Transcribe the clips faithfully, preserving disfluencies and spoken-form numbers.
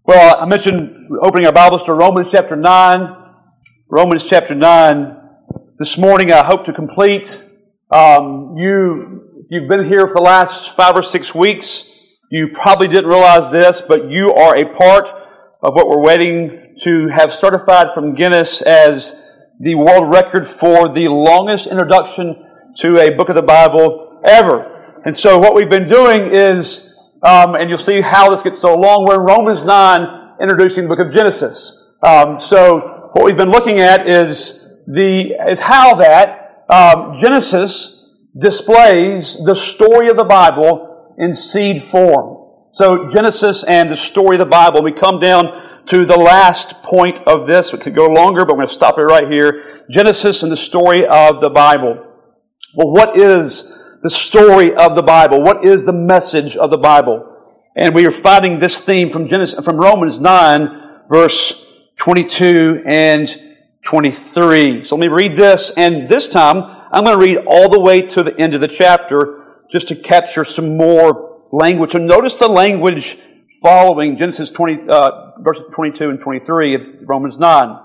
Well, I mentioned opening our Bibles to Romans chapter nine. Romans chapter nine. This morning I hope to complete. Um, you, if you've been here for the last five or six weeks, you probably didn't realize this, but you are a part of what we're waiting to have certified from Guinness as the world record for the longest introduction to a book of the Bible ever. And so what we've been doing is Um, and you'll see how this gets so long. We're in Romans nine, introducing the book of Genesis. Um, so what we've been looking at is the is how that um, Genesis displays the story of the Bible in seed form. So Genesis and the story of the Bible. We come down to the last point of this. It could go longer, but we're going to stop it right here. Genesis and the story of the Bible. Well, what is the story of the Bible? What is the message of the Bible? And we are finding this theme from Genesis, from Romans nine, verse twenty-two and twenty-three. So let me read this, and this time I'm going to read all the way to the end of the chapter just to capture some more language. So notice the language following Genesis twenty, uh, verses twenty-two and twenty-three of Romans nine.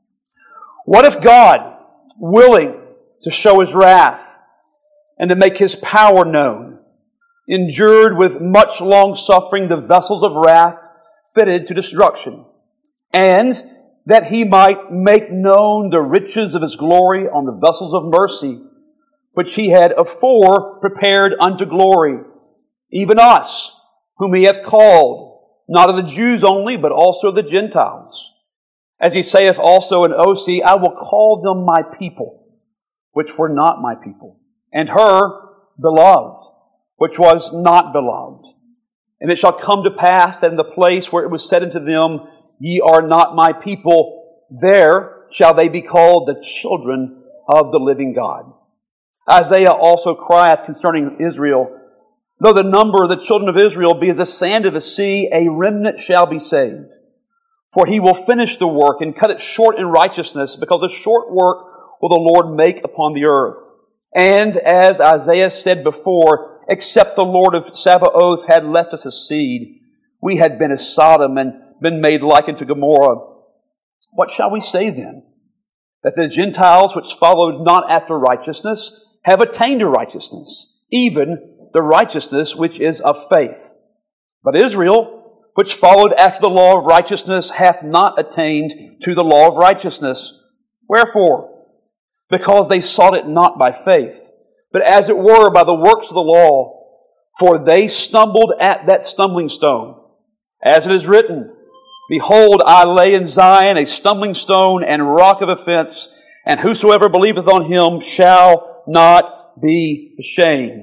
What if God, willing to show His wrath and to make His power known, endured with much long-suffering the vessels of wrath fitted to destruction, and that He might make known the riches of His glory on the vessels of mercy, which He had afore prepared unto glory, even us, whom He hath called, not of the Jews only, but also of the Gentiles. As He saith also in Osee, I will call them my people, which were not my people, and her beloved, which was not beloved. And it shall come to pass that in the place where it was said unto them, Ye are not my people, there shall they be called the children of the living God. Isaiah also crieth concerning Israel, Though the number of the children of Israel be as the sand of the sea, a remnant shall be saved. For He will finish the work and cut it short in righteousness, because a short work will the Lord make upon the earth. And as Isaiah said before, except the Lord of Sabaoth had left us a seed, we had been as Sodom and been made like unto Gomorrah. What shall we say then? That the Gentiles which followed not after righteousness have attained to righteousness, even the righteousness which is of faith. But Israel, which followed after the law of righteousness, hath not attained to the law of righteousness. Wherefore? Because they sought it not by faith, but as it were by the works of the law. For they stumbled at that stumbling stone. As it is written, Behold, I lay in Zion a stumbling stone and rock of offense, and whosoever believeth on Him shall not be ashamed.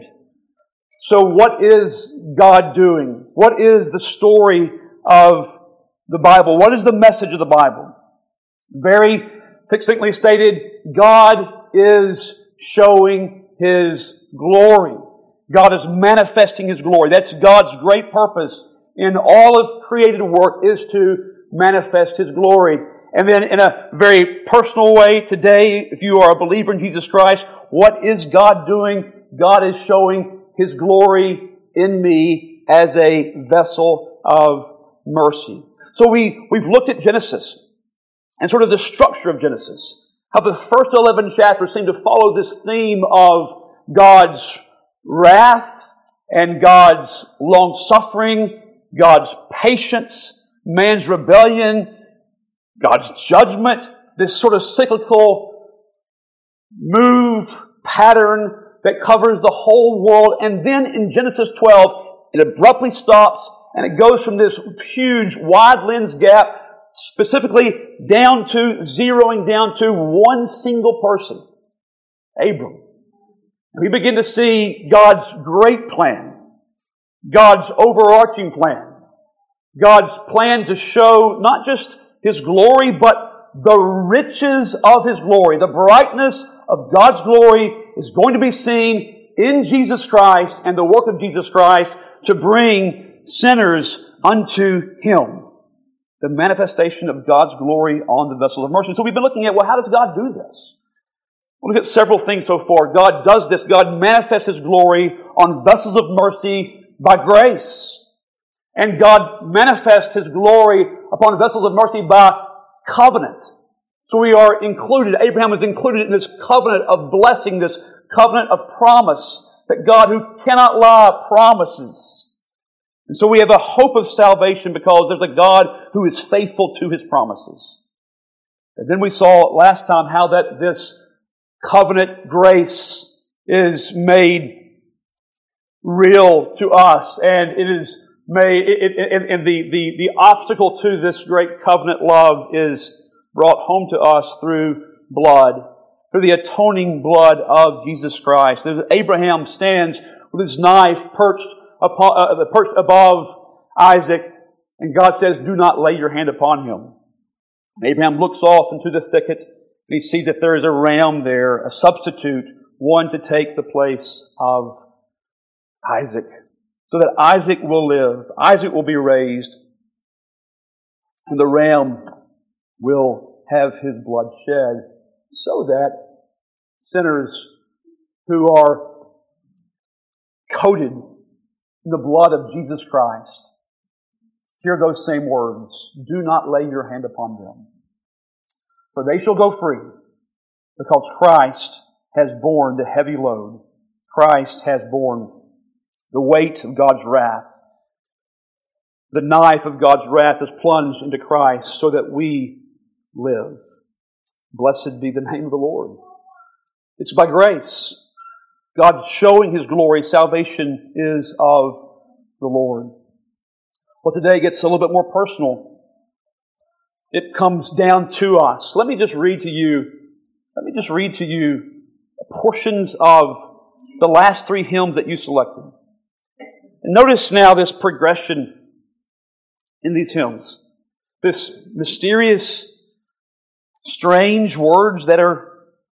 So what is God doing? What is the story of the Bible? What is the message of the Bible? Very succinctly stated, God is showing His glory. God is manifesting His glory. That's God's great purpose in all of created work, is to manifest His glory. And then in a very personal way today, if you are a believer in Jesus Christ, what is God doing? God is showing His glory in me as a vessel of mercy. So we, we've looked at Genesis and sort of the structure of Genesis. How the first eleven chapters seem to follow this theme of God's wrath and God's long-suffering, God's patience, man's rebellion, God's judgment, this sort of cyclical move, pattern that covers the whole world. And then in Genesis twelve, it abruptly stops and it goes from this huge wide lens gap specifically down to, zeroing down to one single person, Abram. We begin to see God's great plan, God's overarching plan, God's plan to show not just His glory, but the riches of His glory. The brightness of God's glory is going to be seen in Jesus Christ and the work of Jesus Christ to bring sinners unto Him. The manifestation of God's glory on the vessel of mercy. So we've been looking at, well, how does God do this? We'll look at several things so far. God does this. God manifests His glory on vessels of mercy by grace. And God manifests His glory upon vessels of mercy by covenant. So we are included, Abraham was included in this covenant of blessing, this covenant of promise that God, who cannot lie, promises. And so we have a hope of salvation because there's a God who is faithful to His promises. And then we saw last time how that this covenant grace is made real to us, and it is made, it, it, and the, the, the obstacle to this great covenant love is brought home to us through blood, through the atoning blood of Jesus Christ. As Abraham stands with his knife perched, upon, uh, perched above Isaac, and God says, "Do not lay your hand upon him." And Abraham looks off into the thicket, and he sees that there is a ram there, a substitute, one to take the place of Isaac, so that Isaac will live, Isaac will be raised, and the ram will have his blood shed, so that sinners who are coated in the blood of Jesus Christ hear those same words, "Do not lay your hand upon them, for they shall go free, because Christ has borne the heavy load. Christ has borne the weight of God's wrath. The knife of God's wrath is plunged into Christ so that we live." Blessed be the name of the Lord. It's by grace. God showing His glory. Salvation is of the Lord. Well, today gets a little bit more personal. It comes down to us. Let me just read to you, let me just read to you portions of the last three hymns that you selected. And notice now this progression in these hymns. This mysterious, strange words that are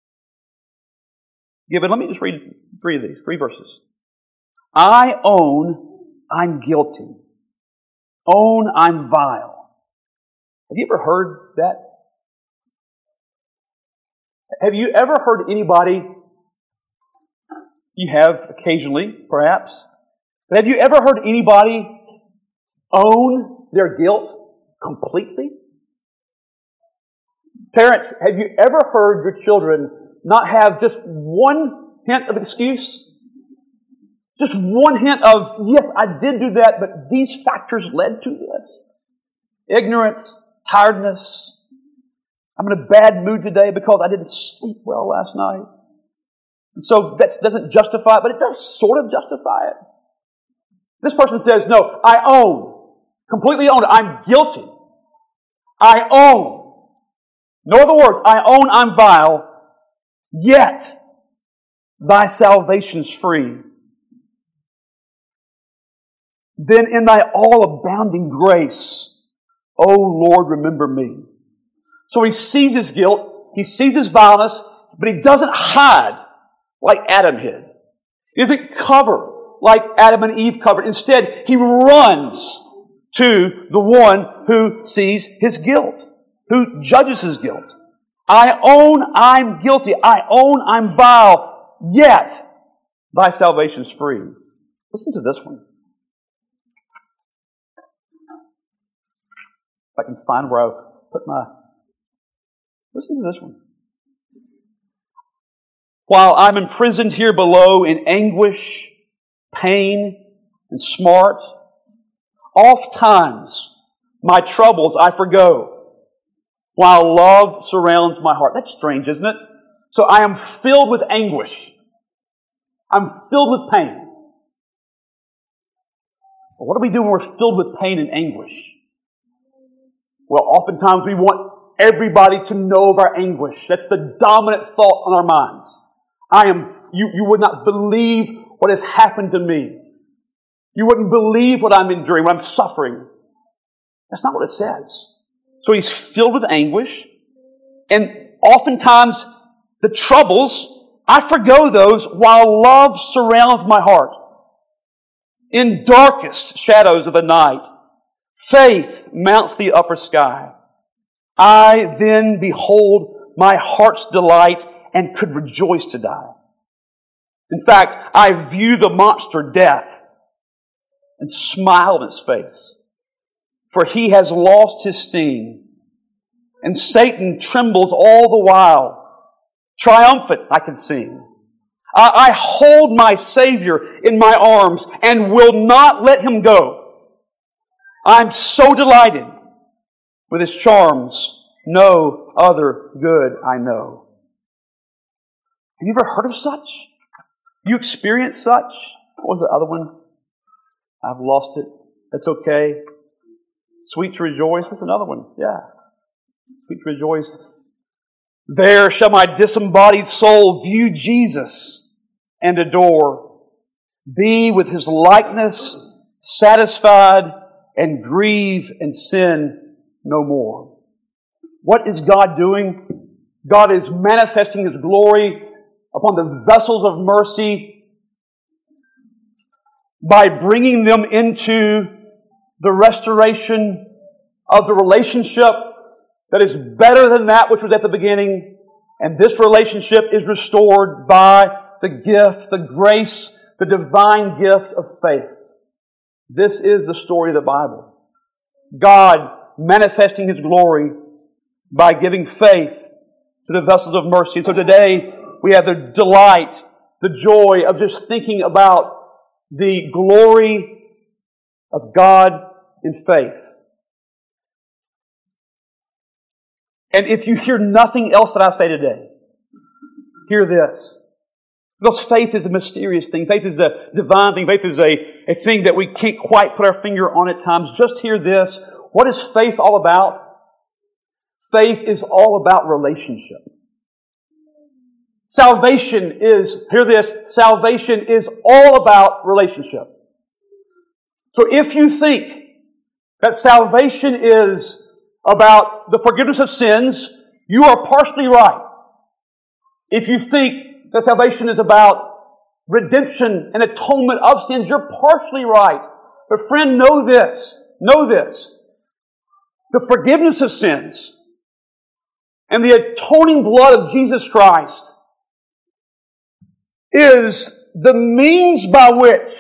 given. Let me just read three of these, three verses. I own I'm guilty. Own I'm vile. Have you ever heard that? Have you ever heard anybody, you have occasionally, perhaps, but have you ever heard anybody own their guilt completely? Parents, have you ever heard your children not have just one hint of excuse? Just one hint of, yes, I did do that, but these factors led to this. Ignorance, tiredness. I'm in a bad mood today because I didn't sleep well last night. And so that doesn't justify it, but it does sort of justify it. This person says, no, I own. Completely own it. I'm guilty. I own. No other words. I own I'm vile, yet thy salvation's free. Then in thy all-abounding grace, O Lord, remember me. So he sees his guilt, he sees his vileness, but he doesn't hide like Adam hid. He doesn't cover like Adam and Eve covered. Instead, he runs to the one who sees his guilt, who judges his guilt. I own I'm guilty. I own I'm vile, yet thy salvation's free. Listen to this one. If I can find where I've put my... Listen to this one. While I'm imprisoned here below in anguish, pain, and smart, oft times my troubles I forgo, while love surrounds my heart. That's strange, isn't it? So I am filled with anguish. I'm filled with pain. But what do we do when we're filled with pain and anguish? Well, oftentimes we want everybody to know of our anguish. That's the dominant thought on our minds. I am, you, you would not believe what has happened to me. You wouldn't believe what I'm enduring, what I'm suffering. That's not what it says. So he's filled with anguish, and oftentimes the troubles, I forgo those while love surrounds my heart. In darkest shadows of the night, faith mounts the upper sky. I then behold my heart's delight and could rejoice to die. In fact, I view the monster death and smile on his face. For he has lost his sting, and Satan trembles all the while. Triumphant, I can sing. I, I hold my Savior in my arms and will not let him go. I'm so delighted with his charms. No other good I know. Have you ever heard of such? You experienced such? What was the other one? I've lost it. That's okay. Sweet to rejoice. That's another one. Yeah. Sweet to rejoice. There shall my disembodied soul view Jesus and adore. Be with his likeness satisfied and grieve and sin no more. What is God doing? God is manifesting his glory upon the vessels of mercy by bringing them into the restoration of the relationship that is better than that which was at the beginning. And this relationship is restored by the gift, the grace, the divine gift of faith. This is the story of the Bible. God manifesting his glory by giving faith to the vessels of mercy. And so today we have the delight, the joy of just thinking about the glory of God in faith. And if you hear nothing else that I say today, hear this. Because faith is a mysterious thing. Faith is a divine thing. Faith is a, a thing that we can't quite put our finger on at times. Just hear this. What is faith all about? Faith is all about relationship. Salvation is, hear this, salvation is all about relationship. So if you think that salvation is about the forgiveness of sins, you are partially right. If you think that salvation is about redemption and atonement of sins, you're partially right. But friend, know this, know this. The forgiveness of sins and the atoning blood of Jesus Christ is the means by which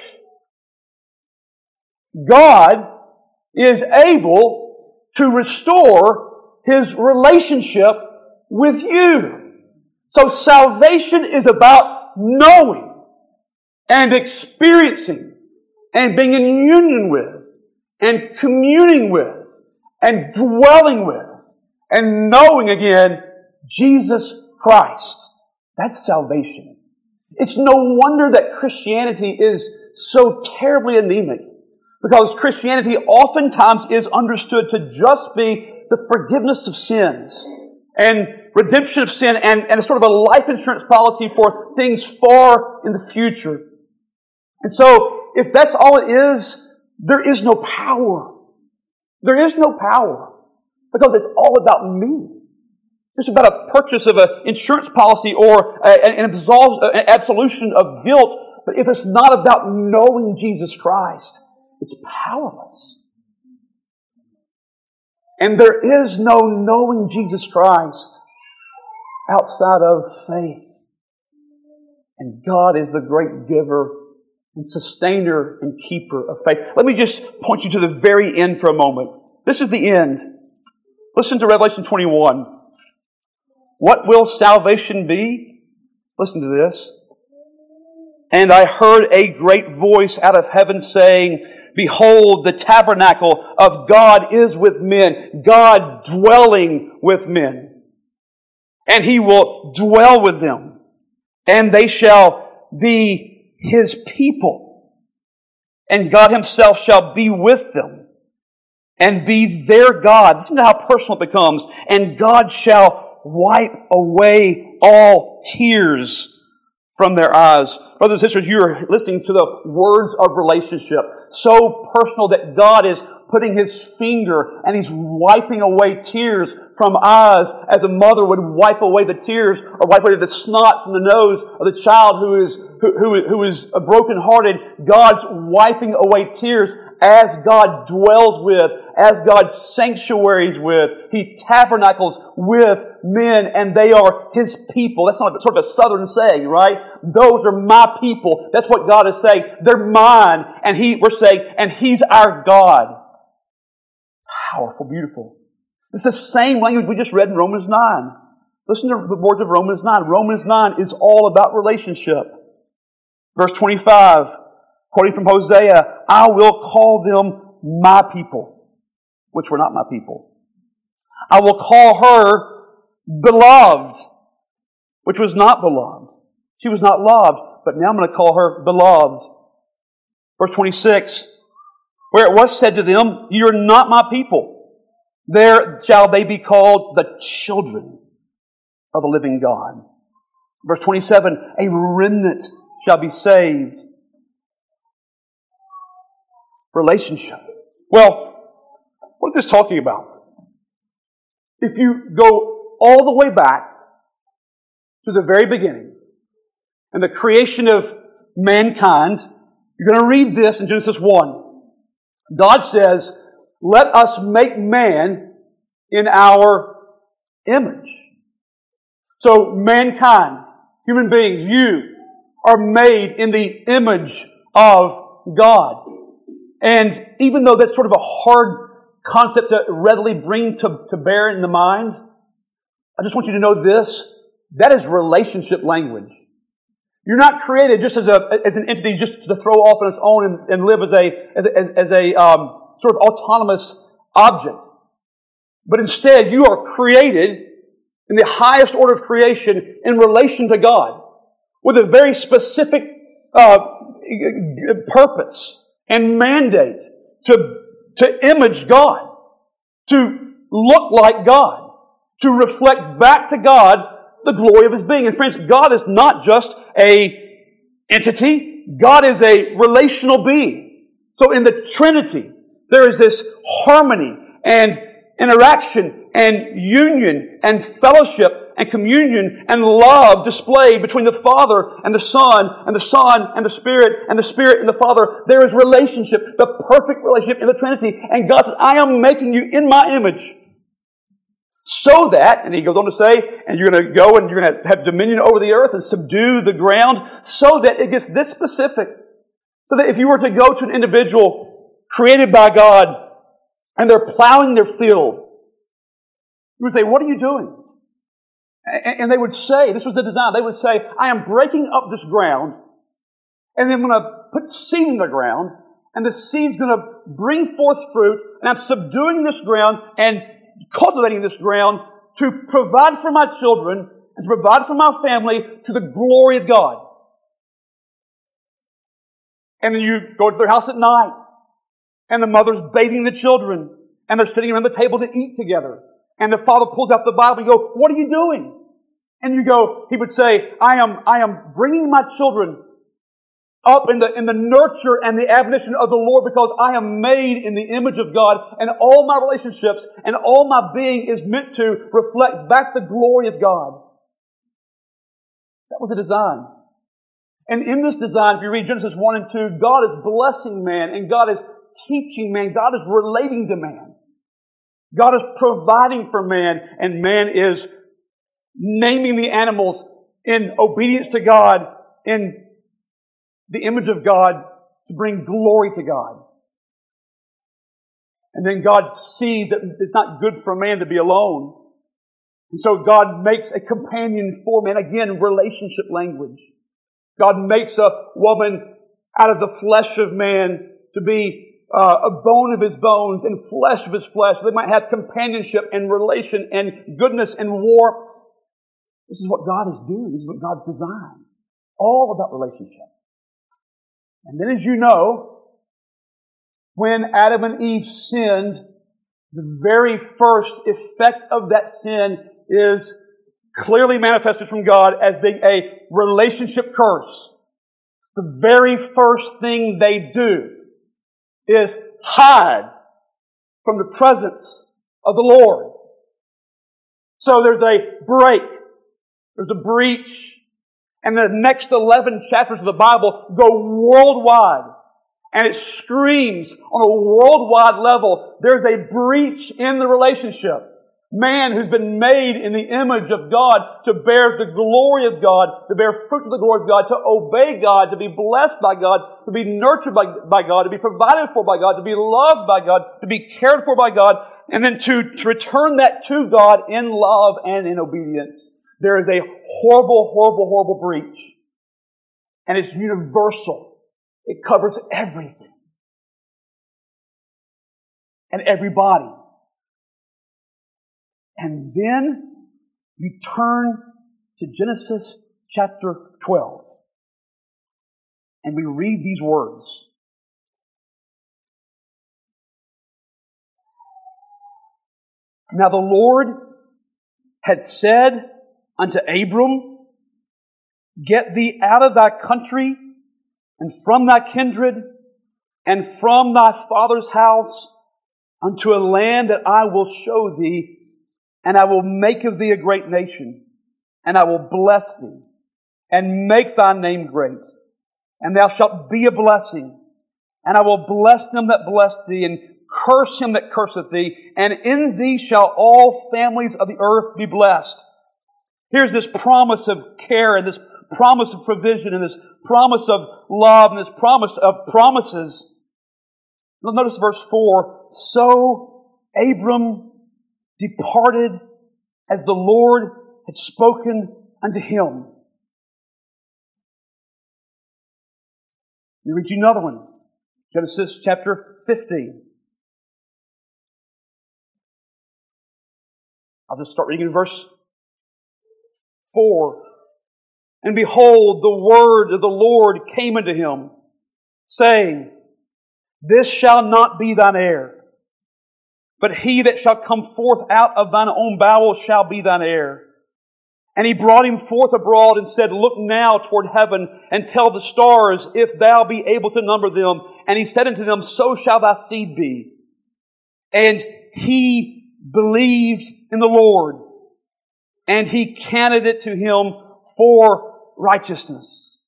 God is able to restore his relationship with you. So salvation is about knowing and experiencing and being in union with and communing with and dwelling with and knowing again Jesus Christ. That's salvation. It's no wonder that Christianity is so terribly anemic, because Christianity oftentimes is understood to just be the forgiveness of sins and redemption of sin and, and a sort of a life insurance policy for things far in the future. And so, if that's all it is, there is no power. There is no power, because it's all about me. Just about a purchase of an insurance policy or a, an, absolve, an absolution of guilt. But if it's not about knowing Jesus Christ, it's powerless. And there is no knowing Jesus Christ outside of faith. And God is the great giver and sustainer and keeper of faith. Let me just point you to the very end for a moment. This is the end. Listen to Revelation twenty-one. What will salvation be? Listen to this. And I heard a great voice out of heaven saying, behold, the tabernacle of God is with men, God dwelling with men. And he will dwell with them, and they shall be his people. And God himself shall be with them and be their God. Listen to how personal it becomes. And God shall wipe away all tears from their eyes. Brothers and sisters, you are listening to the words of relationship. So personal that God is putting his finger and he's wiping away tears from eyes as a mother would wipe away the tears or wipe away the snot from the nose of the child who is, who, who, who is brokenhearted. God's wiping away tears as God dwells with, as God sanctuaries with. He tabernacles with men, and they are His people. That's not sort of a southern saying, right? Those are my people. That's what God is saying. They're mine, and He, we're saying, and He's our God. Powerful, beautiful. It's the same language we just read in Romans nine. Listen to the words of Romans nine. Romans nine is all about relationship. Verse twenty-five, quoting from Hosea, I will call them my people, which were not my people. I will call her beloved, which was not beloved. She was not loved, but now I'm going to call her beloved. Verse twenty-six, where it was said to them, you are not my people, there shall they be called the children of the living God. Verse twenty-seven, a remnant shall be saved. Relationship. Well, what is this talking about? If you go all the way back to the very beginning and the creation of mankind, you're going to read this in Genesis one. God says, let us make man in our image. So mankind, human beings, you are made in the image of God. And even though that's sort of a hard concept to readily bring to, to bear in the mind, I just want you to know this. That is relationship language. You're not created just as a as an entity just to throw off on its own and, and live as a as a, as, as a um, sort of autonomous object. But instead, you are created in the highest order of creation in relation to God with a very specific uh, purpose and mandate to, to image God, to look like God, to reflect back to God the glory of His being. And friends, God is not just a entity. God is a relational being. So in the Trinity, there is this harmony and interaction and union and fellowship and communion and love displayed between the Father and the Son and the Son and the Spirit and the Spirit and the Father. There is relationship, the perfect relationship in the Trinity. And God says, I am making you in my image so that, and He goes on to say, and you're going to go and you're going to have dominion over the earth and subdue the ground, so that it gets this specific. So that if you were to go to an individual created by God and they're plowing their field, you would say, what are you doing? And they would say, this was the design, they would say, I am breaking up this ground, and then I'm going to put seed in the ground, and the seed's going to bring forth fruit, and I'm subduing this ground and cultivating this ground to provide for my children and to provide for my family to the glory of God. And then you go to their house at night, and the mother's bathing the children, and they're sitting around the table to eat together. And the father pulls out the Bible and you go, what are you doing? And you go, he would say, I am, I am bringing my children up in the, in the nurture and the admonition of the Lord, because I am made in the image of God, and all my relationships and all my being is meant to reflect back the glory of God. That was the design. And in this design, if you read Genesis one and two, God is blessing man, and God is teaching man, God is relating to man. God is providing for man, and man is naming the animals in obedience to God, in the image of God, to bring glory to God. And then God sees that it's not good for man to be alone. And so God makes a companion for man. Again, relationship language. God makes a woman out of the flesh of man to be Uh, a bone of his bones and flesh of his flesh. They might have companionship and relation and goodness and warmth. This is what God is doing. This is what God's designed. All about relationship. And then, as you know, when Adam and Eve sinned, the very first effect of that sin is clearly manifested from God as being a relationship curse. The very first thing they do is hide from the presence of the Lord. So there's a break. There's a breach. And the next eleven chapters of the Bible go worldwide And it screams on a worldwide level, there's a breach in the relationship. Man who's been made in the image of God to bear the glory of God, to bear fruit of the glory of God, to obey God, to be blessed by God, to be nurtured by, by God, to be provided for by God, to be loved by God, to be cared for by God, and then to, to return that to God in love and in obedience. There is a horrible, horrible, horrible breach. And it's universal. It covers everything. And everybody. And then you turn to Genesis chapter twelve. And we read these words. Now the Lord had said unto Abram, Get thee out of thy country, and from thy kindred, and from thy father's house, unto a land that I will show thee, and I will make of thee a great nation, and I will bless thee, and make thy name great, and thou shalt be a blessing, and I will bless them that bless thee, and curse him that curseth thee, and in thee shall all families of the earth be blessed. Here's this promise of care, and this promise of provision, and this promise of love, and this promise of promises. Notice verse four. So Abram departed as the Lord had spoken unto him. Let me read you another one. Genesis chapter fifteen. I'll just start reading in verse four. And behold, the word of the Lord came unto him, saying, This shall not be thine heir, but he that shall come forth out of thine own bowels shall be thine heir. And he brought him forth abroad and said, Look now toward heaven and tell the stars, if thou be able to number them. And he said unto them, So shall thy seed be. And he believed in the Lord, and he counted it to him for righteousness.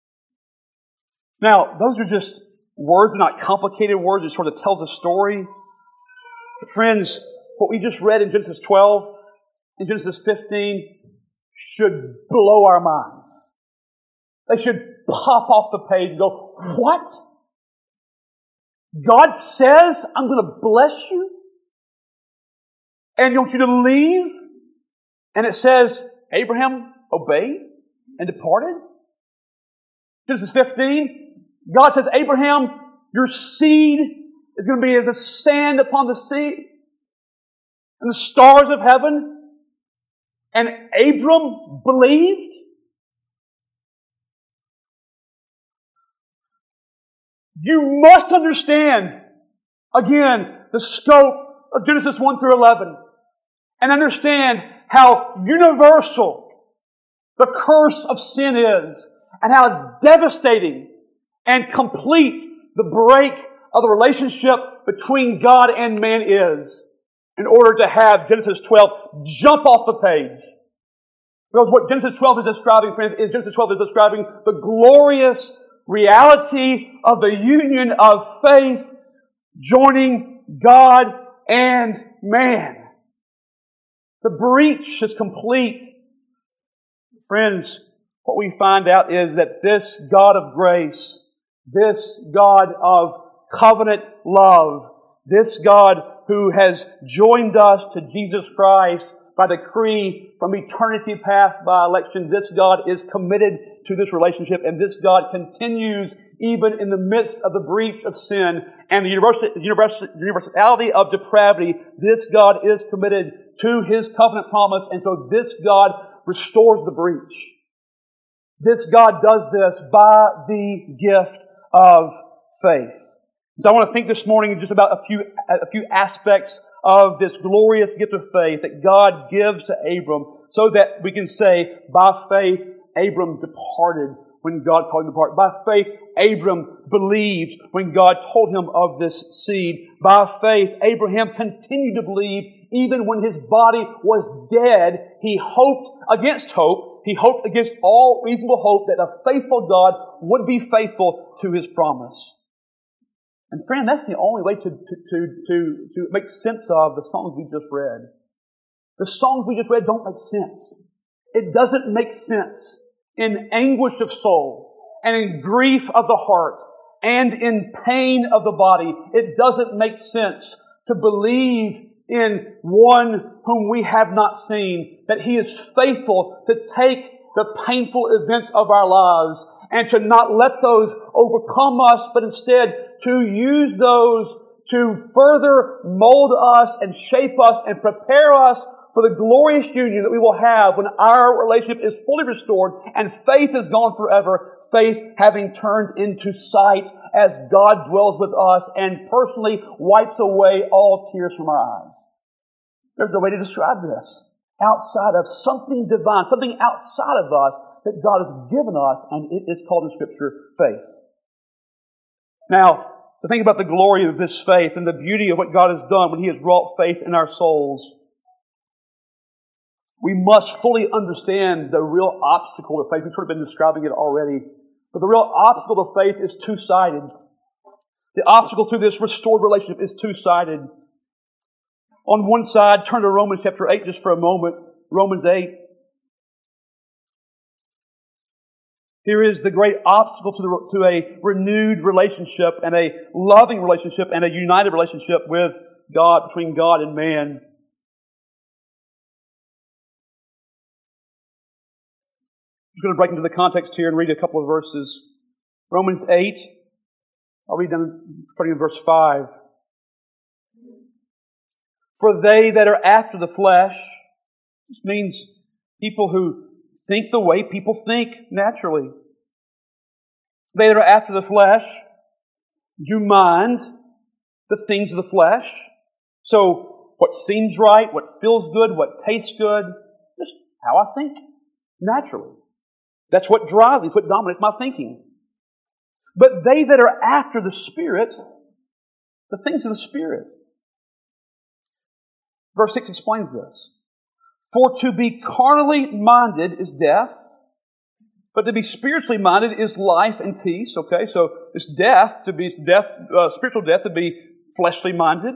Now, those are just words, they're not complicated words. It sort of tells a story. But friends, what we just read in Genesis twelve and Genesis fifteen should blow our minds. They should pop off the page and go, what? God says, I'm going to bless you? And I want you to leave? And it says, Abraham obeyed and departed? Genesis fifteen, God says, Abraham, your seed is going to be as the sand upon the sea and the stars of heaven. And Abram believed. You must understand, again, the scope of Genesis one through eleven and understand how universal the curse of sin is and how devastating and complete the break of the relationship between God and man is, in order to have Genesis twelve jump off the page. Because what Genesis twelve is describing, friends, is Genesis twelve is describing the glorious reality of the union of faith joining God and man. The breach is complete. Friends, what we find out is that this God of grace, this God of covenant love, this God who has joined us to Jesus Christ by decree from eternity past by election, this God is committed to this relationship, and this God continues even in the midst of the breach of sin and the universality of depravity. This God is committed to His covenant promise, and so this God restores the breach. This God does this by the gift of faith. So I want to think this morning just about a few, a few aspects of this glorious gift of faith that God gives to Abram, so that we can say, by faith, Abram departed when God called him to depart. By faith, Abram believed when God told him of this seed. By faith, Abraham continued to believe even when his body was dead. He hoped against hope. He hoped against all reasonable hope that a faithful God would be faithful to His promise. And friend, that's the only way to, to, to, to, to make sense of the songs we just read. The songs we just read don't make sense. It doesn't make sense in anguish of soul and in grief of the heart and in pain of the body. It doesn't make sense to believe in one whom we have not seen, that He is faithful to take the painful events of our lives and to not let those overcome us, but instead to use those to further mold us and shape us and prepare us for the glorious union that we will have when our relationship is fully restored and faith is gone forever, faith having turned into sight as God dwells with us and personally wipes away all tears from our eyes. There's no way to describe this outside of something divine, something outside of us that God has given us, and it is called in Scripture faith. Now, to think about the glory of this faith and the beauty of what God has done when He has wrought faith in our souls, we must fully understand the real obstacle to faith. We've sort of been describing it already. But the real obstacle to faith is two-sided. The obstacle to this restored relationship is two-sided. On one side, turn to Romans chapter eight just for a moment. Romans eight. Here is the great obstacle to, the, to a renewed relationship and a loving relationship and a united relationship with God, between God and man. I'm just going to break into the context here and read a couple of verses. Romans eight, I'll read down starting in verse five. For they that are after the flesh, this means people who think the way people think naturally. They that are after the flesh do mind the things of the flesh. So what seems right, what feels good, what tastes good, just how I think naturally. That's what drives me, it's what dominates my thinking. But they that are after the Spirit, the things of the Spirit. Verse six explains this. For to be carnally minded is death, but to be spiritually minded is life and peace. Okay, so it's death, to be death, uh, spiritual death, to be fleshly minded.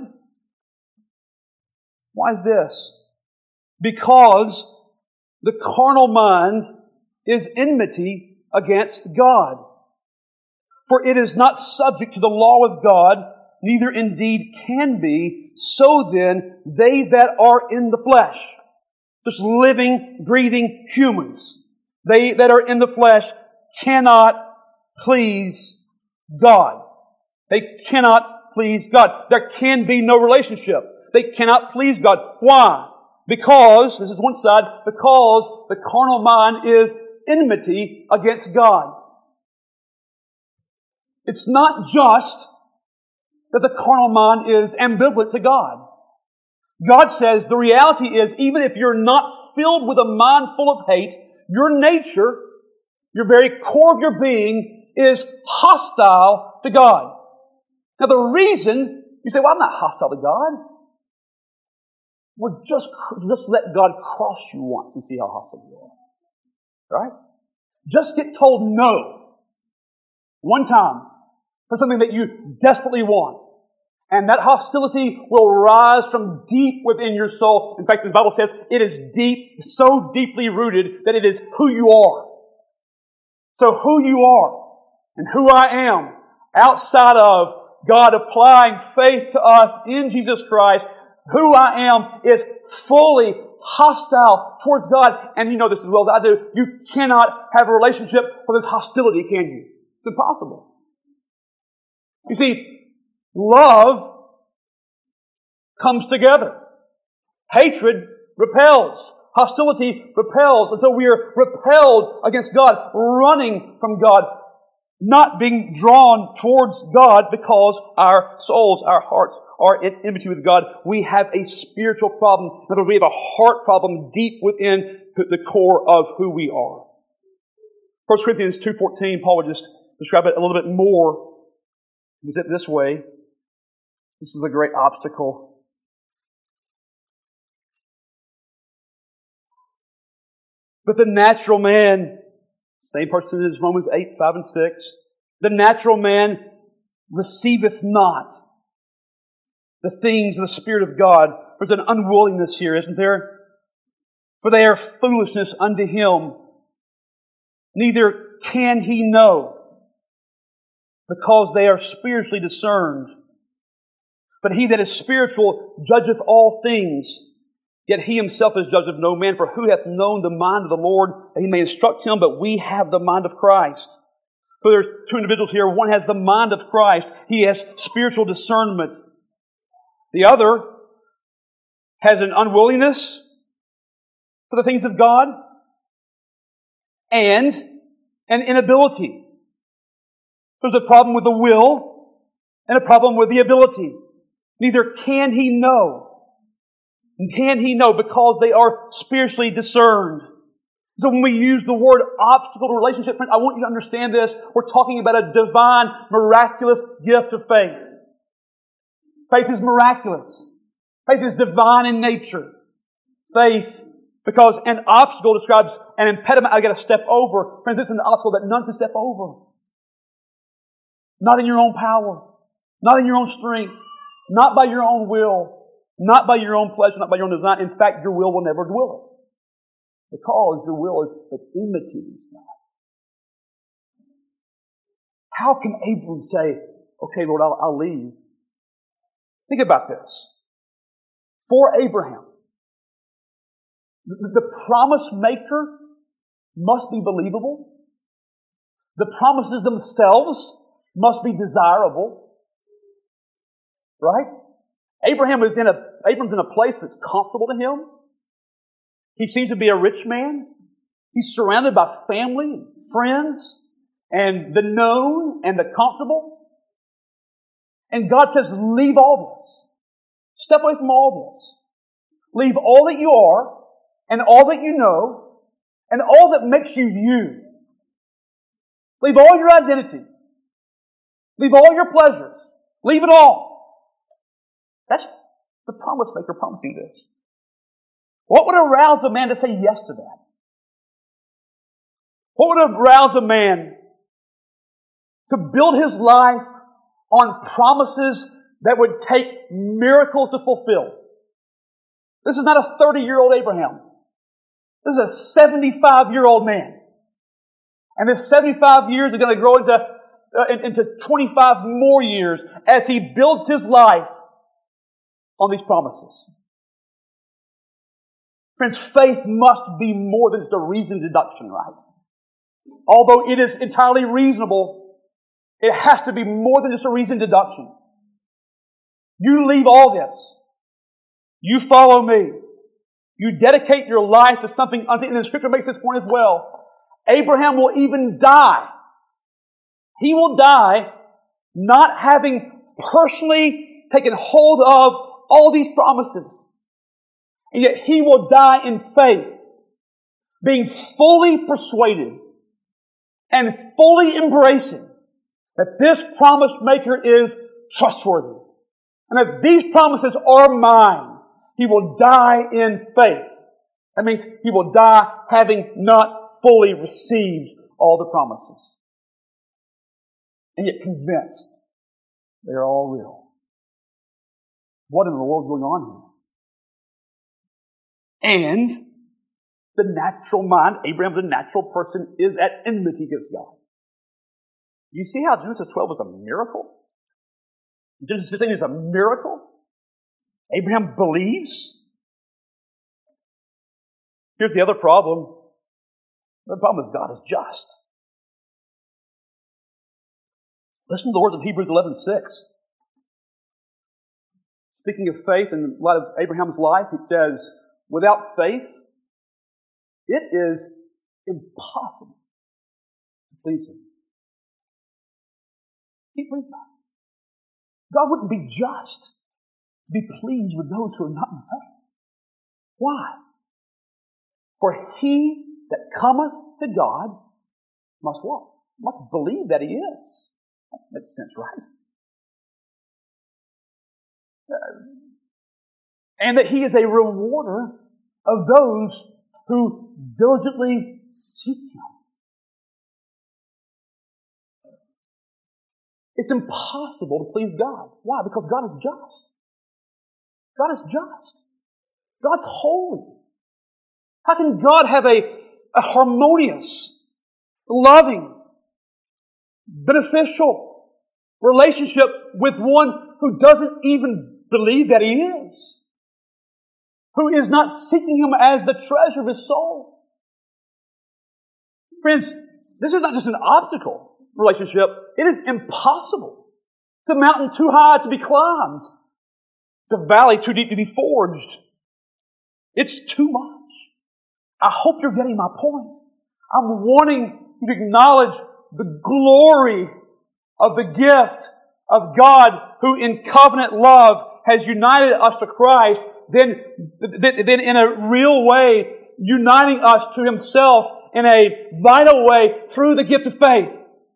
Why is this? Because the carnal mind is enmity against God. For it is not subject to the law of God, neither indeed can be. So then, they that are in the flesh, just living, breathing humans, they that are in the flesh cannot please God. They cannot please God. There can be no relationship. They cannot please God. Why? Because, this is one side, because the carnal mind is enmity against God. It's not just that the carnal mind is ambivalent to God. God says the reality is, even if you're not filled with a mind full of hate, your nature, your very core of your being, is hostile to God. Now the reason, you say, well, I'm not hostile to God. Well, just, just let God cross you once and see how hostile you are. Right? Just get told no one time for something that you desperately want. And that hostility will rise from deep within your soul. In fact, the Bible says it is deep, so deeply rooted that it is who you are. So who you are and who I am, outside of God applying faith to us in Jesus Christ, who I am is fully hostile towards God. And you know this as well as I do. You cannot have a relationship with this hostility, can you? It's impossible. You see, love comes together. Hatred repels. Hostility repels. And so we are repelled against God, running from God, not being drawn towards God because our souls, our hearts are in enmity with God. We have a spiritual problem. In other words, we have a heart problem deep within the core of who we are. First Corinthians two fourteen, Paul would just describe it a little bit more. He said it this way. This is a great obstacle. But the natural man, same person as Romans eight, five, and six, the natural man receiveth not the things of the Spirit of God. There's an unwillingness here, isn't there? For they are foolishness unto him. Neither can he know, because they are spiritually discerned. But he that is spiritual judgeth all things, yet he himself is judged of no man. For who hath known the mind of the Lord, that he may instruct him? But we have the mind of Christ. So there's two individuals here. One has the mind of Christ. He has spiritual discernment. The other has an unwillingness for the things of God and an inability. There's a problem with the will and a problem with the ability. Neither can he know. Can he know, because they are spiritually discerned. So when we use the word obstacle to relationship, friend, I want you to understand this. We're talking about a divine, miraculous gift of faith. Faith is miraculous. Faith is divine in nature. Faith, because an obstacle describes an impediment I got to step over. Friends, this is an obstacle that none can step over. Not in your own power. Not in your own strength. Not by your own will. Not by your own pleasure. Not by your own design. In fact, your will will never do it. Because your will is at enmity with God. How can Abram say, okay, Lord, I'll, I'll leave? Think about this. For Abraham, the, the promise maker must be believable. The promises themselves must be desirable. Right? Abraham is in a, Abram's in a place that's comfortable to him. He seems to be a rich man. He's surrounded by family and friends and the known and the comfortable. And God says, leave all this. Step away from all this. Leave all that you are and all that you know and all that makes you you. Leave all your identity. Leave all your pleasures. Leave it all. That's the promise maker promising this. What would arouse a man to say yes to that? What would arouse a man to build his life on promises that would take miracles to fulfill? This is not a thirty-year-old Abraham. This is a seventy-five-year-old man. And this seventy-five years are going to grow into, uh, into twenty-five more years as he builds his life on these promises. Friends, faith must be more than just a reasoned deduction, right? Although it is entirely reasonable, it has to be more than just a reasoned deduction. You leave all this. You follow me. You dedicate your life to something unseen. And the Scripture makes this point as well. Abraham will even die. He will die not having personally taken hold of all these promises. And yet he will die in faith, being fully persuaded and fully embracing that this promise maker is trustworthy. And that these promises are mine. He will die in faith. That means he will die having not fully received all the promises. And yet convinced they're all real. What in the world is going on here? And the natural mind, Abraham, the natural person, is at enmity against God. You see how Genesis twelve is a miracle? Genesis fifteen is a miracle. Abraham believes. Here's the other problem. The problem is God is just. Listen to the words of Hebrews eleven six. Speaking of faith in light of Abraham's life, it says, without faith, it is impossible to please Him. He pleased God. God wouldn't be just to be pleased with those who are not in faith. Why? For he that cometh to God must what? Must believe that He is. That makes sense, right? Uh, and that He is a rewarder of those who diligently seek Him. It's impossible to please God. Why? Because God is just. God is just. God's holy. How can God have a, a harmonious, loving, beneficial relationship with one who doesn't even believe that He is? Who is not seeking Him as the treasure of his soul? Friends, this is not just an optical relationship. It is impossible. It's a mountain too high to be climbed. It's a valley too deep to be forged. It's too much. I hope you're getting my point. I'm wanting you to acknowledge the glory of the gift of God who in covenant love has united us to Christ, then, then in a real way uniting us to Himself in a vital way through the gift of faith.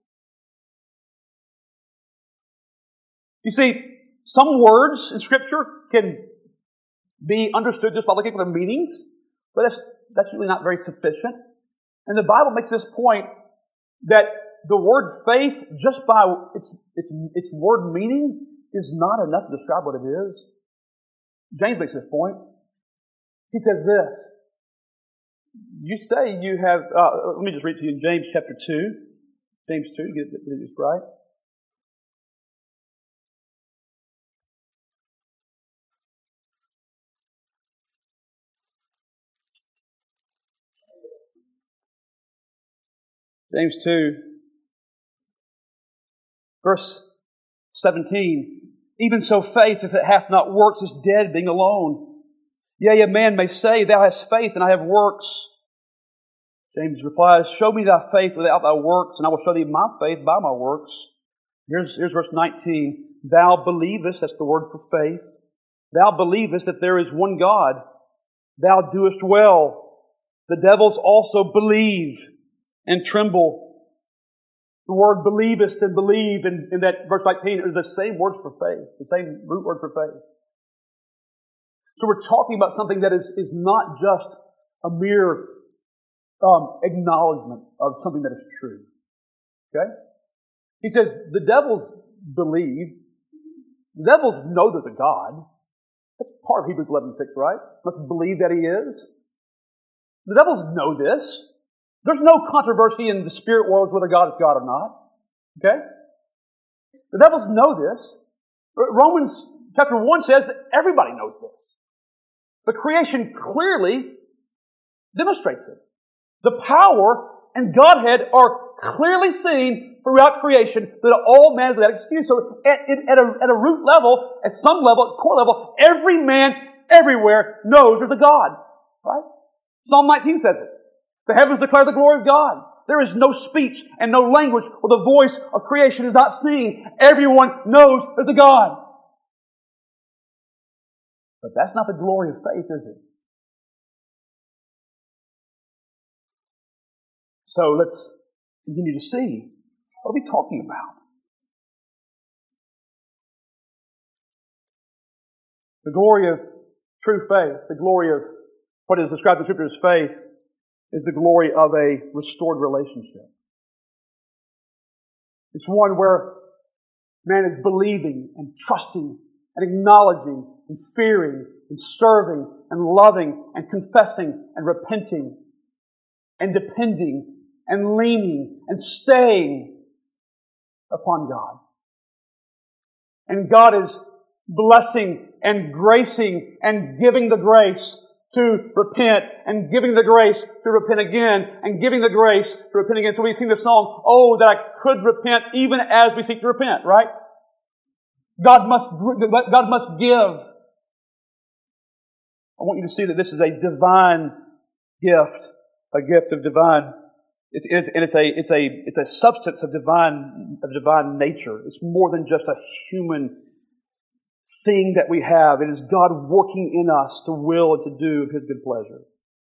You see, some words in Scripture can be understood just by looking at their meanings, but that's, that's really not very sufficient. And the Bible makes this point that the word faith, just by its, its, its word meaning, is not enough to describe what it is. James makes this point. He says this. You say you have, uh, let me just read to you in James chapter two. James two, get it, get it just right. James two, verse seventeen. Even so faith, if it hath not works, is dead, being alone. Yea, a man may say, Thou hast faith, and I have works. James replies, Show me thy faith without thy works, and I will show thee my faith by my works. Here's, here's verse nineteen. Thou believest, that's the word for faith. Thou believest that there is one God. Thou doest well. The devils also believe and tremble. The word believest and believe in, in that verse nineteen are the same words for faith, the same root word for faith. So we're talking about something that is, is not just a mere um, acknowledgement of something that is true. Okay? He says the devils believe. The devils know there's a God. That's part of Hebrews eleven six, right? Must believe that He is. The devils know this. There's no controversy in the spirit world whether God is God or not. Okay? The devils know this. Romans chapter one says that everybody knows this. The creation clearly demonstrates it. The power and Godhead are clearly seen throughout creation that all man is without excuse. So at, at, a, at a root level, at some level, at core level, every man everywhere knows there's a God. Right? Psalm nineteen says it. The heavens declare the glory of God. There is no speech and no language where the voice of creation is not seen. Everyone knows there's a God. But that's not the glory of faith, is it? So let's continue to see. What are we talking about? The glory of true faith, the glory of what is described in Scripture as faith, is the glory of a restored relationship. It's one where man is believing and trusting and acknowledging and fearing and serving and loving and confessing and repenting and depending and leaning and staying upon God. And God is blessing and gracing and giving the grace to repent and giving the grace to repent again and giving the grace to repent again. So we sing the song, Oh, that I could repent even as we seek to repent, right? God must, God must give. I want you to see that this is a divine gift, a gift of divine, it's, it's, and it's a, it's a, it's a substance of divine, of divine nature. It's more than just a human thing that we have. It is God working in us to will and to do His good pleasure.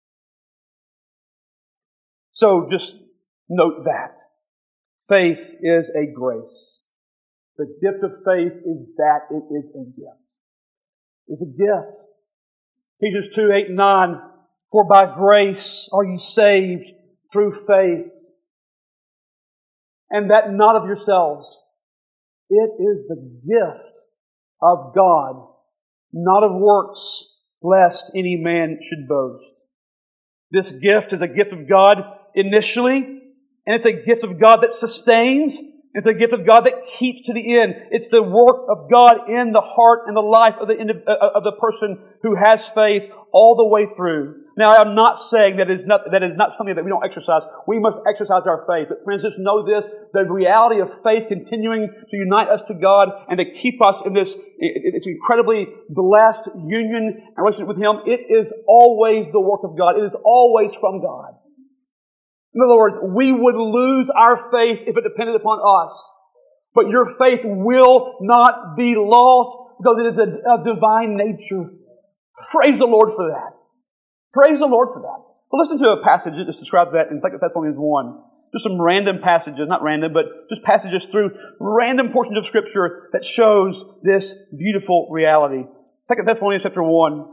So just note that. Faith is a grace. The gift of faith is that it is a gift. It's a gift. Ephesians two, eight and nine, For by grace are you saved through faith, and that not of yourselves. It is the gift of God, not of works, lest any man should boast. This gift is a gift of God initially, and it's a gift of God that sustains. It's a gift of God that keeps to the end. It's the work of God in the heart and the life of the, of the person who has faith all the way through. Now, I'm not saying that is not, that is not something that we don't exercise. We must exercise our faith. But friends, just know this, the reality of faith continuing to unite us to God and to keep us in this, this incredibly blessed union and relationship with Him, it is always the work of God. It is always from God. In other words, we would lose our faith if it depended upon us. But your faith will not be lost because it is a, a divine nature. Praise the Lord for that. Praise the Lord for that. So listen to a passage that just describes that in Second Thessalonians one. Just some random passages, not random, but just passages through random portions of Scripture that shows this beautiful reality. Second Thessalonians chapter one.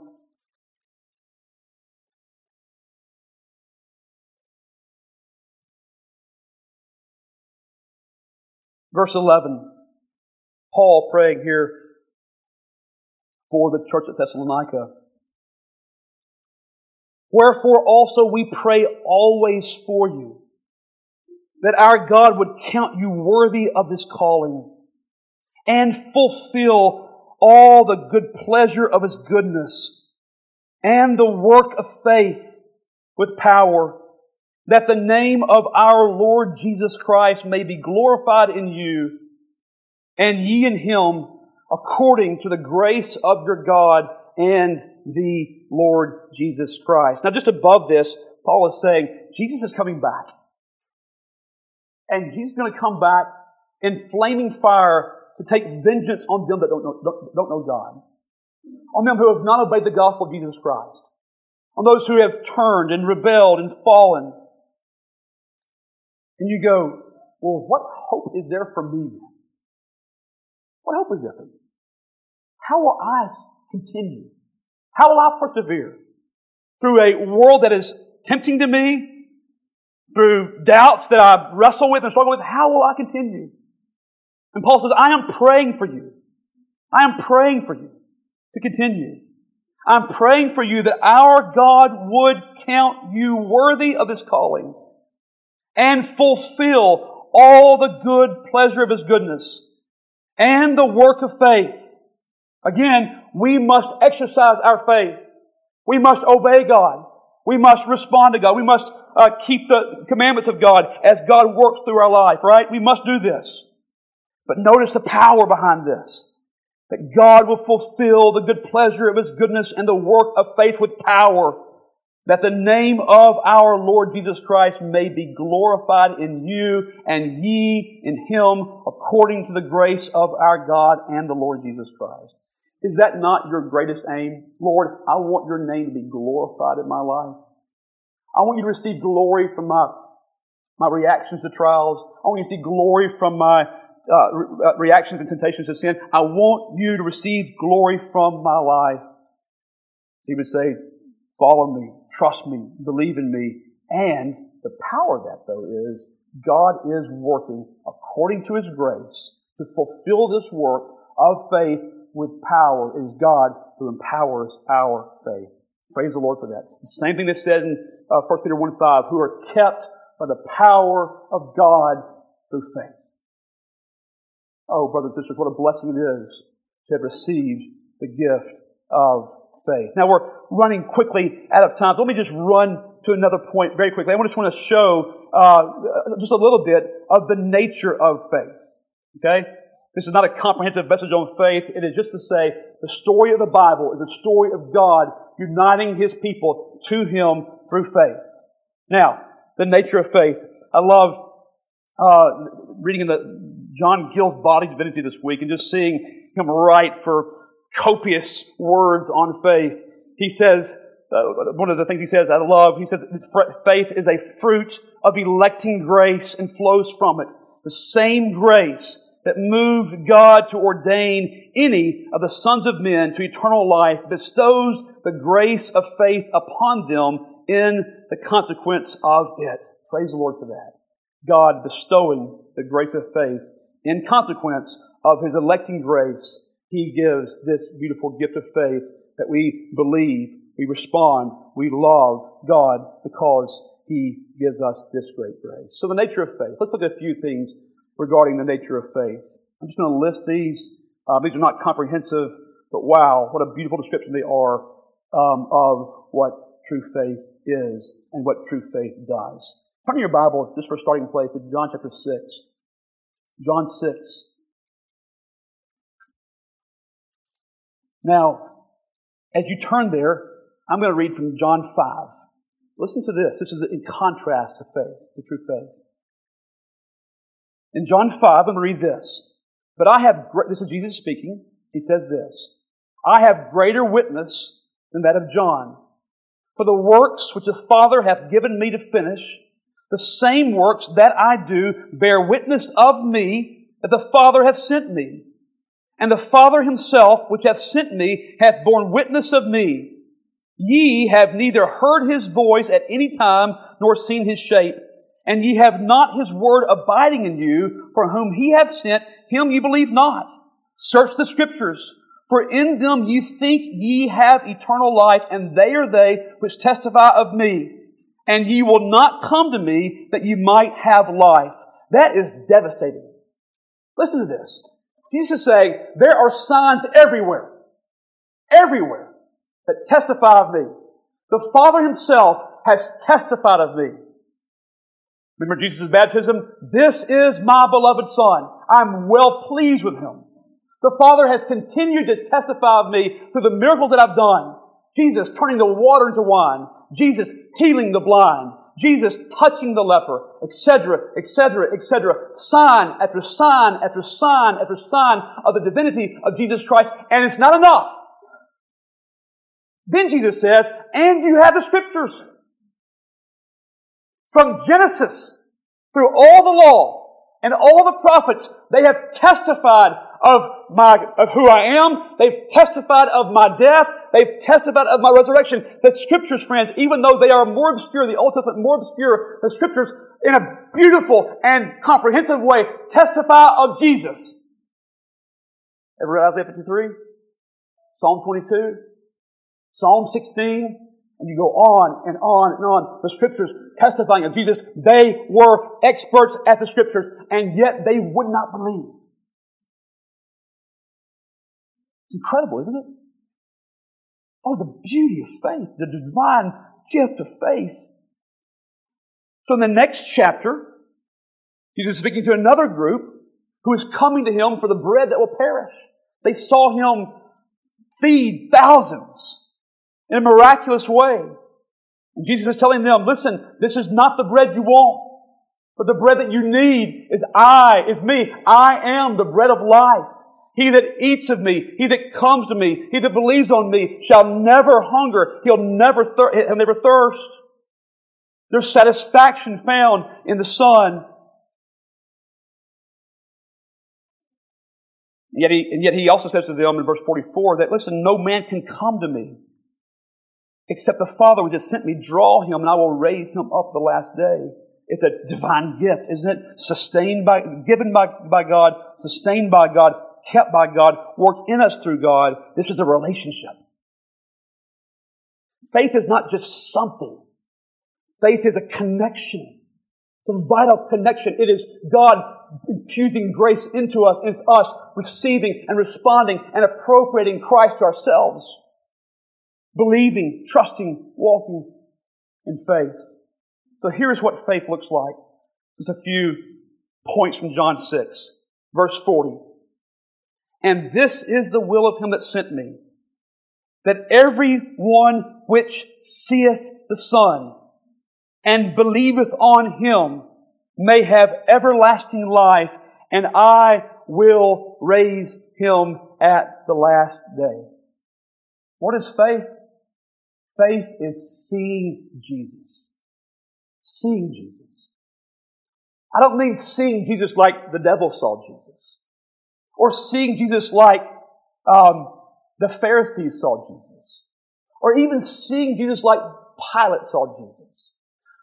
Verse eleven. Paul praying here for the church at Thessalonica. Wherefore also we pray always for you, that our God would count you worthy of His calling, and fulfill all the good pleasure of His goodness, and the work of faith with power, that the name of our Lord Jesus Christ may be glorified in you, and ye in Him, according to the grace of your God and the Lord Jesus Christ. Now, just above this, Paul is saying, Jesus is coming back. And Jesus is going to come back in flaming fire to take vengeance on them that don't know, don't, don't know God. On them who have not obeyed the gospel of Jesus Christ. On those who have turned and rebelled and fallen. And you go, well, what hope is there for me? What hope is there for me? How will I continue? How will I persevere? Through a world that is tempting to me, through doubts that I wrestle with and struggle with, how will I continue? And Paul says, I am praying for you. I am praying for you to continue. I'm praying for you that our God would count you worthy of His calling and fulfill all the good pleasure of His goodness and the work of faith. Again, we must exercise our faith. We must obey God. We must respond to God. We must uh, keep the commandments of God as God works through our life, right? We must do this. But notice the power behind this. That God will fulfill the good pleasure of His goodness and the work of faith with power. That the name of our Lord Jesus Christ may be glorified in you and ye in Him according to the grace of our God and the Lord Jesus Christ. Is that not your greatest aim? Lord, I want your name to be glorified in my life. I want you to receive glory from my, my reactions to trials. I want you to see glory from my uh, re- reactions and temptations to sin. I want you to receive glory from my life. He would say, follow me, trust me, believe in me. And the power of that, though, is God is working according to His grace to fulfill this work of faith with power. It is God who empowers our faith. Praise the Lord for that. The same thing that's said in uh, First Peter one five, who are kept by the power of God through faith. Oh, brothers and sisters, what a blessing it is to have received the gift of faith. Now we're running quickly out of time, so let me just run to another point very quickly. I just want to show uh, just a little bit of the nature of faith. Okay? This is not a comprehensive message on faith. It is just to say the story of the Bible is a story of God uniting His people to Him through faith. Now, the nature of faith. I love uh, reading in the John Gill's Body of Divinity this week and just seeing him write for copious words on faith. He says, uh, one of the things he says I love, he says, faith is a fruit of electing grace and flows from it. The same grace that moved God to ordain any of the sons of men to eternal life bestows the grace of faith upon them in the consequence of it. Praise the Lord for that. God bestowing the grace of faith in consequence of His electing grace, He gives this beautiful gift of faith that we believe, we respond, we love God because He gives us this great grace. So the nature of faith. Let's look at a few things regarding the nature of faith. I'm just going to list these. Uh, these are not comprehensive, but wow, what a beautiful description they are um, of what true faith is and what true faith does. Turn to your Bible, just for a starting place, to John chapter six. John six. Now, as you turn there, I'm going to read from John five. Listen to this. This is in contrast to faith, to true faith. In John five, I'm going to read this. But I have, this is Jesus speaking. He says this, I have greater witness than that of John. For the works which the Father hath given me to finish, the same works that I do bear witness of me that the Father hath sent me. And the Father Himself, which hath sent me, hath borne witness of me. Ye have neither heard His voice at any time, nor seen His shape. And ye have not His word abiding in you, for whom He hath sent, Him ye believe not. Search the Scriptures, for in them ye think ye have eternal life, and they are they which testify of me. And ye will not come to me that ye might have life. That is devastating. Listen to this. Jesus is saying, there are signs everywhere, everywhere, that testify of me. The Father Himself has testified of me. Remember Jesus' baptism? This is my beloved Son. I'm well pleased with Him. The Father has continued to testify of me through the miracles that I've done. Jesus turning the water into wine. Jesus healing the blind. Jesus touching the leper, et cetera, et cetera, et cetera. Sign after sign after sign after sign of the divinity of Jesus Christ. And it's not enough. Then Jesus says, and you have the Scriptures. From Genesis through all the law and all the prophets, they have testified of my, of who I am. They've testified of my death. They've testified of my resurrection. The Scriptures, friends, even though they are more obscure, the Old Testament more obscure, the Scriptures, in a beautiful and comprehensive way, testify of Jesus. Ever read Isaiah fifty-three? Psalm twenty-two? Psalm sixteen? And you go on and on and on. The Scriptures testifying of Jesus. They were experts at the Scriptures, and yet they would not believe. It's incredible, isn't it? Oh, the beauty of faith, the divine gift of faith. So in the next chapter, Jesus is speaking to another group who is coming to Him for the bread that will perish. They saw Him feed thousands in a miraculous way. And Jesus is telling them, listen, this is not the bread you want, but the bread that you need is I, is me. I am the bread of life. He that eats of me, he that comes to me, he that believes on me shall never hunger. He'll never, thir- he'll never thirst. There's satisfaction found in the Son. Yet he, and yet he also says to them in verse forty-four that, listen, no man can come to me except the Father which has sent me draw him, and I will raise him up the last day. It's a divine gift, isn't it? Sustained by, given by, by God, sustained by God, kept by God, worked in us through God. This is a relationship. Faith is not just something. Faith is a connection. It's a vital connection. It is God infusing grace into us, and it's us receiving and responding and appropriating Christ to ourselves. Believing, trusting, walking in faith. So here's what faith looks like. There's a few points from John six, verse forty. And this is the will of Him that sent me, that every one which seeth the Son and believeth on Him may have everlasting life, and I will raise him at the last day. What is faith? Faith is seeing Jesus. Seeing Jesus. I don't mean seeing Jesus like the devil saw Jesus, or seeing Jesus like um, the Pharisees saw Jesus, or even seeing Jesus like Pilate saw Jesus.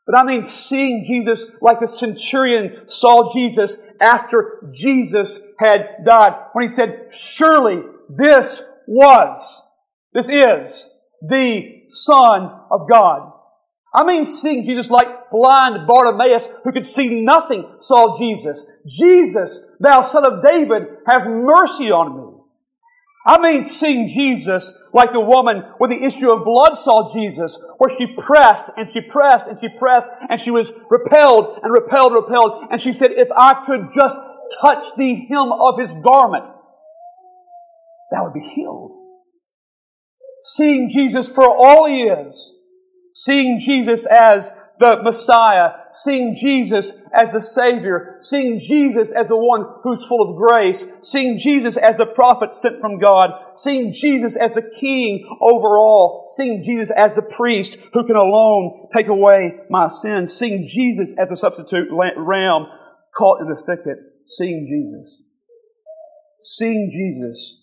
But I mean seeing Jesus like the centurion saw Jesus after Jesus had died. When he said, surely this was, this is the Son of God. I mean seeing Jesus like blind Bartimaeus who could see nothing saw Jesus. Jesus, thou Son of David, have mercy on me. I mean seeing Jesus like the woman with the issue of blood saw Jesus, where she pressed and she pressed and she pressed and she was repelled and repelled and repelled. And she said, if I could just touch the hem of His garment, that would be healed. Seeing Jesus for all He is. Seeing Jesus as the Messiah, seeing Jesus as the Savior, seeing Jesus as the one who's full of grace, seeing Jesus as the prophet sent from God, seeing Jesus as the King over all, seeing Jesus as the priest who can alone take away my sins, seeing Jesus as a substitute lamb caught in the thicket, seeing Jesus. Seeing Jesus.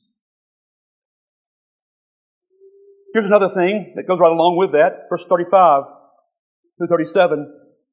Here's another thing that goes right along with that, verse thirty-five. through thirty-seven.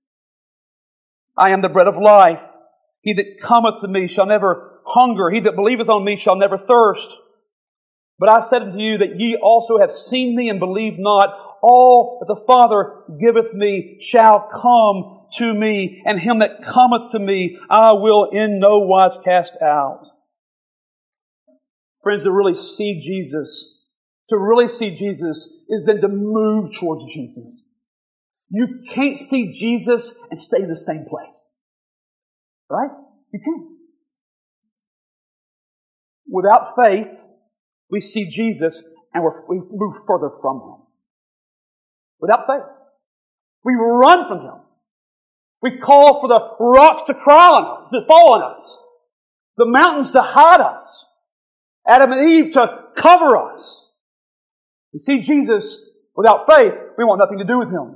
I am the bread of life. He that cometh to me shall never hunger. He that believeth on me shall never thirst. But I said unto you that ye also have seen me and believe not. All that the Father giveth me shall come to me, and him that cometh to me I will in no wise cast out. Friends, to really see Jesus, to really see Jesus is then to move towards Jesus. You can't see Jesus and stay in the same place. Right? You can't. Without faith, we see Jesus and we're, we move further from Him. Without faith. We run from Him. We call for the rocks to cry on us, to fall on us. The mountains to hide us. Adam and Eve to cover us. We see Jesus without faith, we want nothing to do with Him.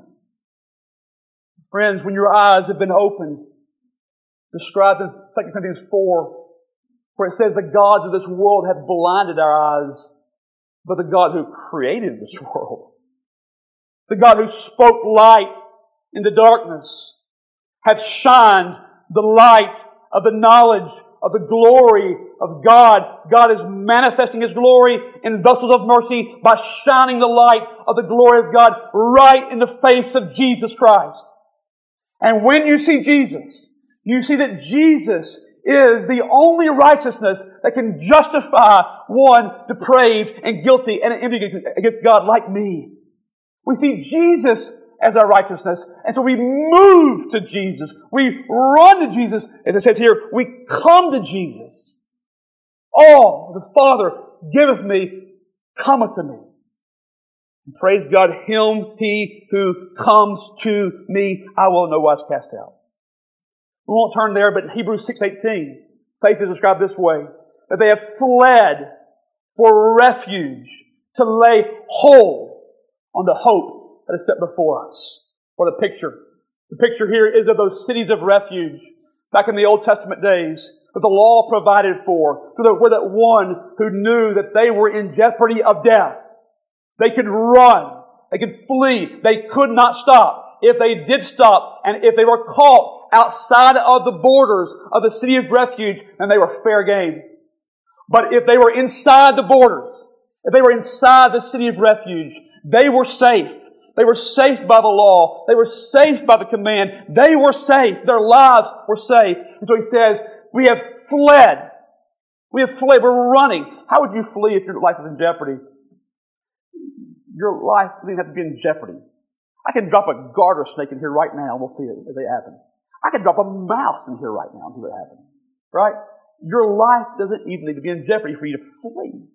Friends, when your eyes have been opened, described in Second Corinthians four, where it says the gods of this world have blinded our eyes, but the God who created this world, the God who spoke light into darkness, hath shined the light of the knowledge of the glory of God. God is manifesting His glory in vessels of mercy by shining the light of the glory of God right in the face of Jesus Christ. And when you see Jesus, you see that Jesus is the only righteousness that can justify one depraved and guilty and enemy against God like me. We see Jesus as our righteousness, and so we move to Jesus. We run to Jesus. As it says here, we come to Jesus. All the Father giveth me cometh to me. And praise God, Him, He who comes to me, I will in no wise cast out. We won't turn there, but in Hebrews six eighteen, faith is described this way, that they have fled for refuge to lay hold on the hope that is set before us. What a picture. The picture here is of those cities of refuge back in the Old Testament days that the law provided for, so that where that one who knew that they were in jeopardy of death, they could run, they could flee, they could not stop. If they did stop, and if they were caught outside of the borders of the city of refuge, then they were fair game. But if they were inside the borders, if they were inside the city of refuge, they were safe. They were safe by the law. They were safe by the command. They were safe. Their lives were safe. And so he says, we have fled. We have fled. We're running. How would you flee if your life is in jeopardy? Your life doesn't have to be in jeopardy. I can drop a garter snake in here right now and we'll see it if it happen. I can drop a mouse in here right now and see what happens. Right? Your life doesn't even need to be in jeopardy for you to flee.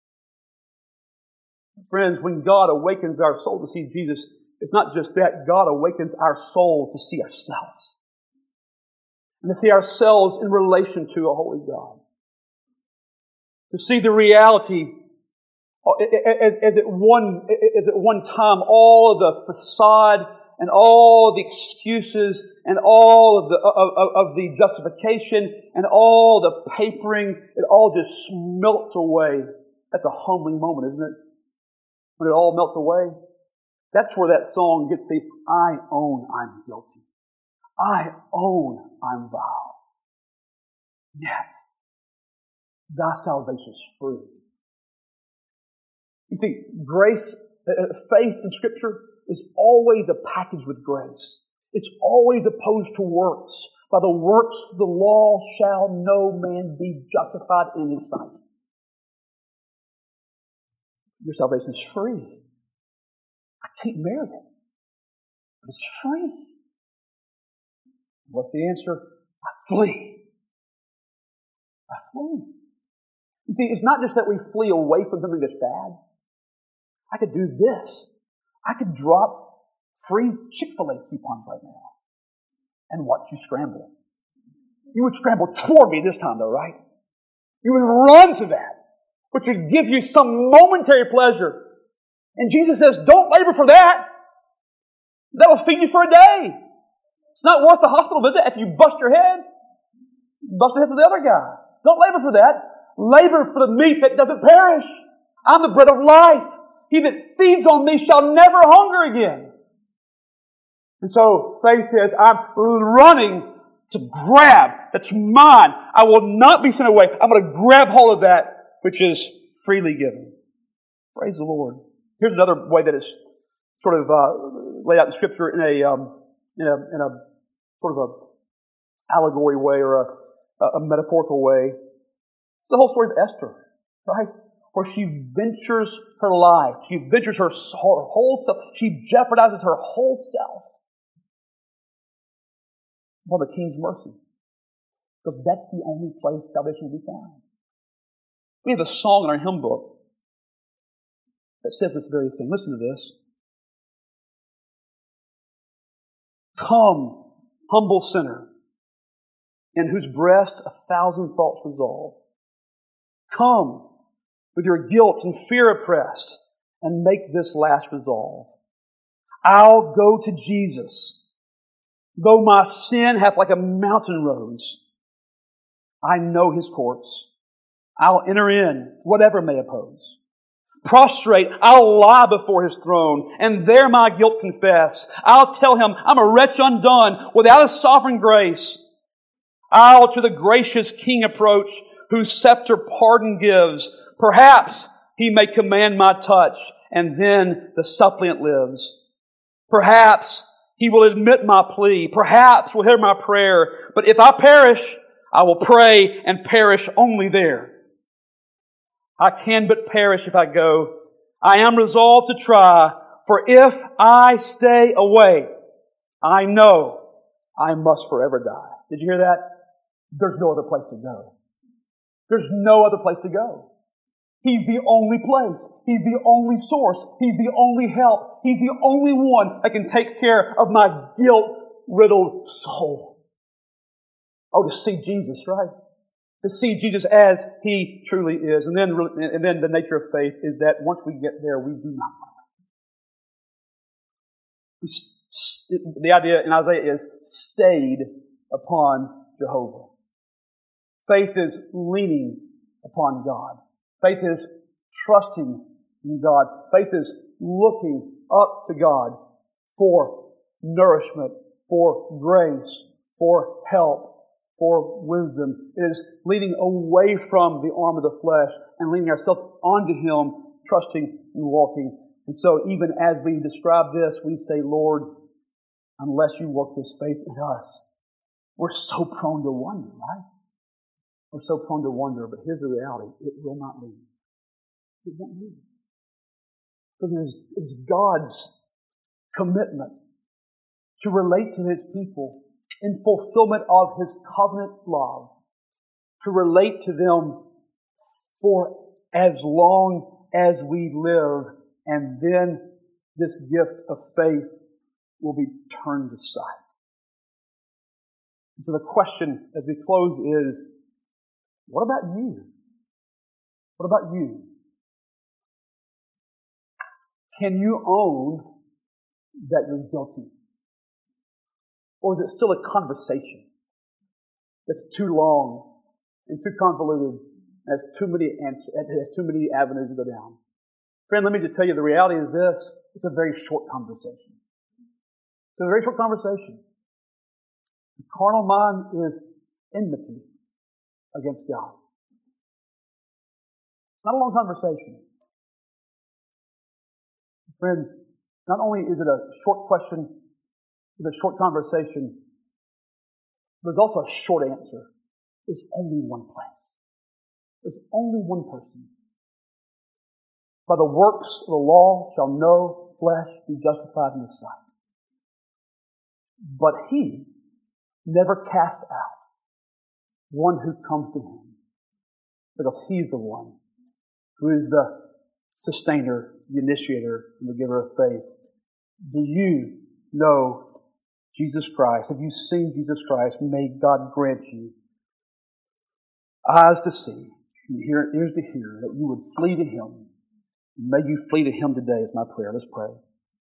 Friends, when God awakens our soul to see Jesus, it's not just that. God awakens our soul to see ourselves. And to see ourselves in relation to a holy God. To see the reality as, as, at one, as at one time all of the facade and all the excuses and all of the, of, of the justification and all the papering, it all just melts away. That's a humbling moment, isn't it? When it all melts away. That's where that song gets the, I own I'm guilty. I own I'm vile. Yet, thy salvation is free. You see, grace, uh, faith in Scripture is always a package with grace. It's always opposed to works. By the works of the law shall no man be justified in his sight. Your salvation is free. I can't merit it. But it's free. What's the answer? I flee. I flee. You see, it's not just that we flee away from something that's bad. I could do this. I could drop free Chick-fil-A coupons right now and watch you scramble. You would scramble toward me this time though, right? You would run to that, which would give you some momentary pleasure. And Jesus says, don't labor for that. That'll feed you for a day. It's not worth the hospital visit if you bust your head. Bust the head of the other guy. Don't labor for that. Labor for the meat that doesn't perish. I'm the bread of life. He that feeds on me shall never hunger again. And so faith is, I'm running to grab. That's mine. I will not be sent away. I'm going to grab hold of that which is freely given. Praise the Lord. Here's another way that it's sort of uh, laid out in Scripture in a, um, in a in a sort of a allegory way or a, a metaphorical way. It's the whole story of Esther, right? Where she ventures her life. She ventures her, her whole self. She jeopardizes her whole self for the king's mercy. Because that's the only place salvation will be found. We have a song in our hymn book that says this very thing. Listen to this. Come, humble sinner, in whose breast a thousand thoughts resolve. Come, with your guilt and fear oppressed, and make this last resolve. I'll go to Jesus, though my sin hath like a mountain rose. I know His courts. I'll enter in, whatever may oppose. Prostrate, I'll lie before His throne, and there my guilt confess. I'll tell Him I'm a wretch undone, without His sovereign grace. I'll to the gracious King approach, whose scepter pardon gives. Perhaps He may command my touch, and then the suppliant lives. Perhaps He will admit my plea. Perhaps will hear my prayer. But if I perish, I will pray and perish only there. I can but perish if I go. I am resolved to try, for if I stay away, I know I must forever die. Did you hear that? There's no other place to go. There's no other place to go. He's the only place. He's the only source. He's the only help. He's the only one that can take care of my guilt-riddled soul. Oh, to see Jesus, right? To see Jesus as He truly is. And then, and then the nature of faith is that once we get there, we do not run. The idea in Isaiah is stayed upon Jehovah. Faith is leaning upon God. Faith is trusting in God. Faith is looking up to God for nourishment, for grace, for help, for wisdom. It is leaning away from the arm of the flesh and leaning ourselves onto Him, trusting and walking. And so even as we describe this, we say, Lord, unless you work this faith in us, we're so prone to wonder, right? We're so prone to wonder, but here's the reality. It will not leave. It won't leave. Because it is, it is God's commitment to relate to His people in fulfillment of His covenant love, to relate to them for as long as we live, and then this gift of faith will be turned aside. And so the question as we close is, what about you? What about you? Can you own that you're guilty? Or is it still a conversation that's too long and too convoluted and has too many answers, it has too many avenues to go down? Friend, let me just tell you, the reality is this. It's a very short conversation. It's a very short conversation. The carnal mind is enmity against God. It's not a long conversation. Friends, not only is it a short question, it's a short conversation, but there's also a short answer. There's only one place. There's only one person. By the works of the law shall no flesh be justified in His sight. But He never casts out one who comes to Him, because He's the one who is the sustainer, the initiator, and the giver of faith. Do you know Jesus Christ? Have you seen Jesus Christ? May God grant you eyes to see and ears to hear, that you would flee to Him. May you flee to Him today is my prayer. Let's pray.